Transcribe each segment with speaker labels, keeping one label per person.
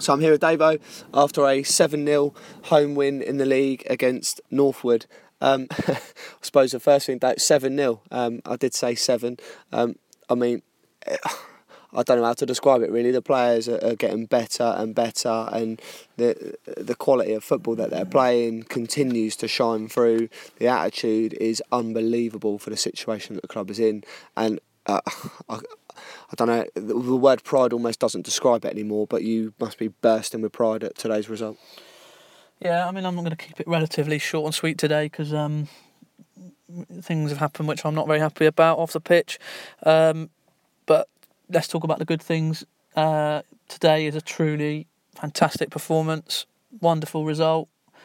Speaker 1: So I'm here with Davo after a 7-0 home win in the league against Northwood. I suppose the first thing, 7-0. I did say 7. I mean, I don't know how to describe it really. The players are getting better and better, and the quality of football that they're playing continues to shine through. The attitude is unbelievable for the situation that the club is in, and I don't know, the word pride almost doesn't describe it anymore, but you must be bursting with pride at today's result.
Speaker 2: Yeah, I mean, I'm going to keep it relatively short and sweet today because things have happened which I'm not very happy about off the pitch. But let's talk about the good things. Today is a truly fantastic performance, wonderful result.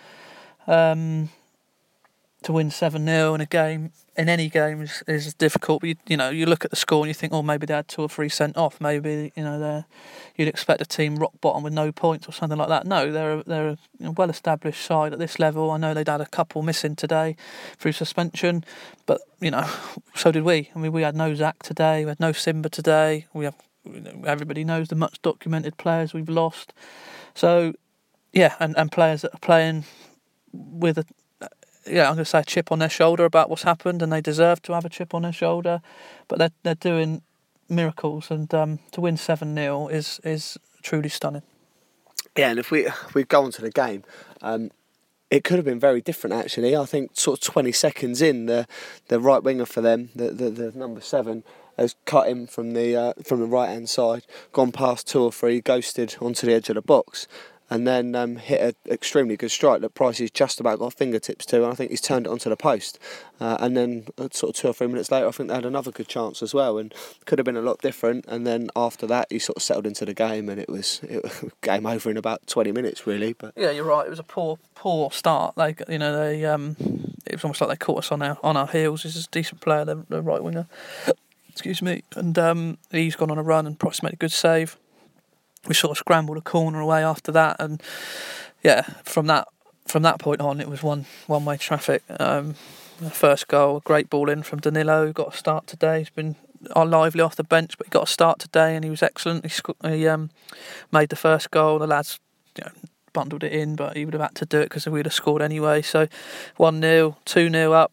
Speaker 2: To win 7-0 in a game, in any game, is difficult. But you look at the score and you think, oh, maybe they had 2 or 3 sent off. Maybe you'd expect a team rock bottom with no points or something like that. No, they're a well-established side at this level. I know they'd had a couple missing today through suspension, but so did we. I mean, we had no Zach today, we had no Simba today. We have, everybody knows the much documented players we've lost. So yeah, and players that are playing with I'm going to say a chip on their shoulder about what's happened, and they deserve to have a chip on their shoulder. But they're doing miracles, and to win 7-0 is truly stunning. Yeah,
Speaker 1: and if we go on to the game, it could have been very different actually. I think sort of 20 seconds in, the right winger for them, the number 7, has cut him from the right hand side, gone past 2 or 3, ghosted onto the edge of the box, and then hit an extremely good strike that Pricey's just about got fingertips to, and I think he's turned it onto the post. And then sort of 2 or 3 minutes later, I think they had another good chance as well, and could have been a lot different. And then after that, he sort of settled into the game, and it was game over in about 20 minutes, really. But
Speaker 2: yeah, you're right. It was a poor start. It was almost like they caught us on our heels. He's a decent player, the right winger. Excuse me. And he's gone on a run, and Price made a good save. We sort of scrambled a corner away after that, and yeah, from that point on, it was one-way traffic. The first goal, a great ball in from Danilo, got a start today. He's been lively off the bench, but he got a start today, and he was excellent. He made the first goal. The lads bundled it in, but he would have had to do it because we would have scored anyway. So 1-0, 2-0 up.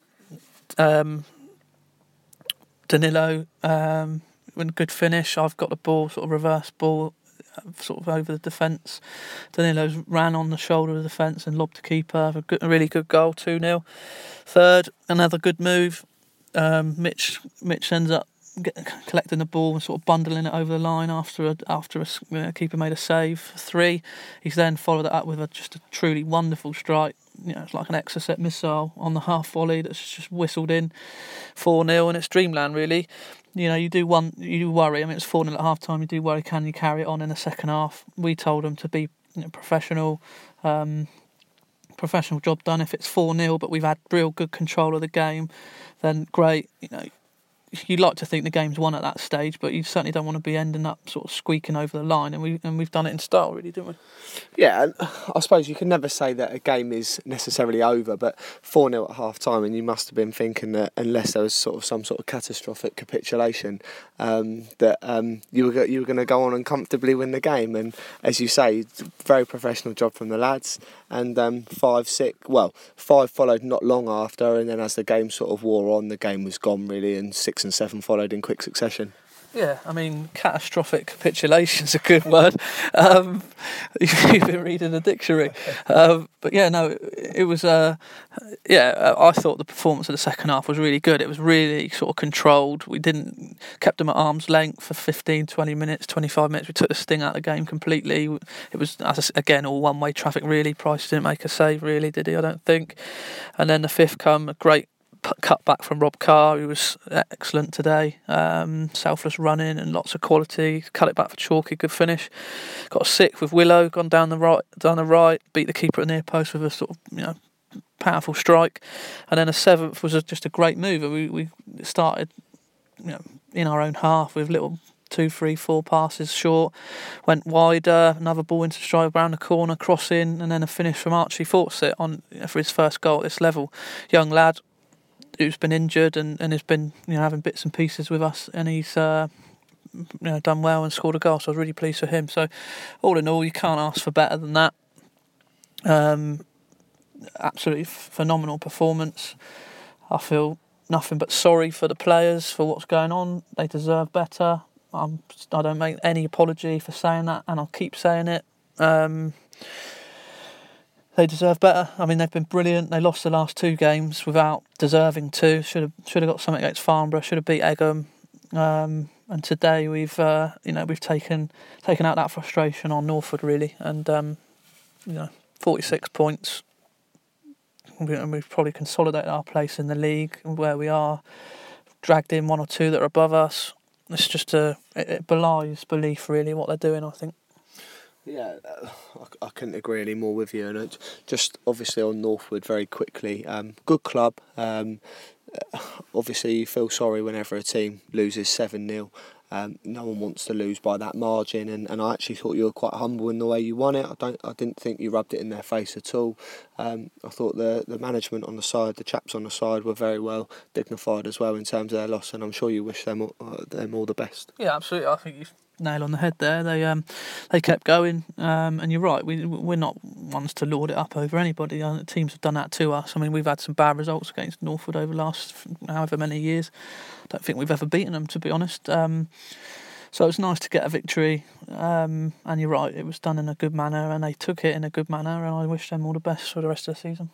Speaker 2: Danilo, good finish. I've got the ball, sort of reverse ball, sort of over the defence. Danilo's ran on the shoulder of the defence and lobbed the keeper. A really good goal, 2-0. Third, another good move. Mitch ends up collecting the ball and sort of bundling it over the line after a keeper made a save for 3. He's then followed it up with just a truly wonderful strike. It's like an Exocet missile on the half volley that's just whistled in. 4-0, and it's dreamland really. You do worry. I mean, it's 4-0 at half time. You do worry, can you carry it on in the second half? We told them to be professional job done. If it's 4-0, but we've had real good control of the game, then great. You'd like to think the game's won at that stage, but you certainly don't want to be ending up sort of squeaking over the line, and we've done it in style, really, didn't we?
Speaker 1: Yeah, and I suppose you can never say that a game is necessarily over, but 4-0 at half time, and you must have been thinking that unless there was sort of some sort of catastrophic capitulation, that you were going to go on and comfortably win the game. And as you say, very professional job from the lads. And 5 followed not long after, and then as the game sort of wore on, the game was gone really, and 6 and 7 followed in quick succession.
Speaker 2: Yeah, I mean, catastrophic capitulation's a good word. You've been reading the dictionary. But yeah, no, it was, I thought the performance of the second half was really good. It was really sort of controlled. We kept them at arm's length for 15, 20 minutes, 25 minutes. We took the sting out of the game completely. It was, again, all one-way traffic, really. Price didn't make a save, really, did he? I don't think. And then the fifth come, a great cut back from Rob Carr, who was excellent today. Selfless running and lots of quality. Cut it back for Chalky, good finish. Got a 6th with Willow, gone down the right, beat the keeper at the near post with a sort of powerful strike. And then a 7th was just a great move. We started in our own half with little 2, 3, 4 passes short, went wider, another ball into strike around the corner, cross in, and then a finish from Archie Fawcett on for his first goal at this level. Young lad who's been injured and has been having bits and pieces with us, and he's done well and scored a goal. So I was really pleased for him. So all in all, you can't ask for better than that. Absolutely phenomenal performance. I feel nothing but sorry for the players for what's going on. They deserve better. I don't make any apology for saying that, and I'll keep saying it. They deserve better. I mean, they've been brilliant. They lost the last 2 games without deserving to. Should have got something against Farnborough. Should have beat Egham. And today we've taken out that frustration on Northwood really, and 46 points. We've probably consolidated our place in the league where we are. Dragged in 1 or 2 that are above us. It's just it belies belief really what they're doing, I think.
Speaker 1: Yeah, I couldn't agree any more with you. And just obviously on Northwood very quickly, good club. Obviously you feel sorry whenever a team loses 7-0. No one wants to lose by that margin, and I actually thought you were quite humble in the way you won it. I didn't think you rubbed it in their face at all. I thought the management on the side, the chaps on the side, were very well dignified as well in terms of their loss, and I'm sure you wish them all the best.
Speaker 2: Yeah, absolutely. I think you've nailed on the head there. They kept going, and you're right. We're not ones to lord it up over anybody. Teams have done that to us. I mean, we've had some bad results against Northwood over the last however many years. I don't think we've ever beaten them, to be honest. So it's nice to get a victory. And you're right, it was done in a good manner, and they took it in a good manner. And I wish them all the best for the rest of the season.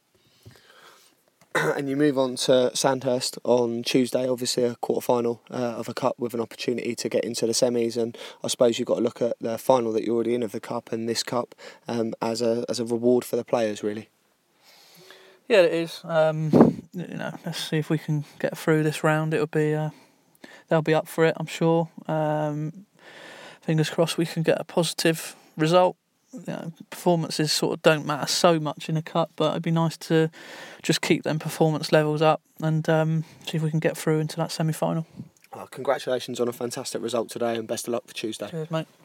Speaker 1: And you move on to Sandhurst on Tuesday, obviously a quarter-final of a cup with an opportunity to get into the semis, and I suppose you've got to look at the final that you're already in of the cup and this cup as a reward for the players, really.
Speaker 2: Yeah, it is. Let's see if we can get through this round. It'll be they'll be up for it, I'm sure. Fingers crossed we can get a positive result. Performances sort of don't matter so much in a cup, but it'd be nice to just keep them performance levels up and see if we can get through into that semi-final.
Speaker 1: Congratulations on a fantastic result today, and best of luck for Tuesday.
Speaker 2: Cheers, mate.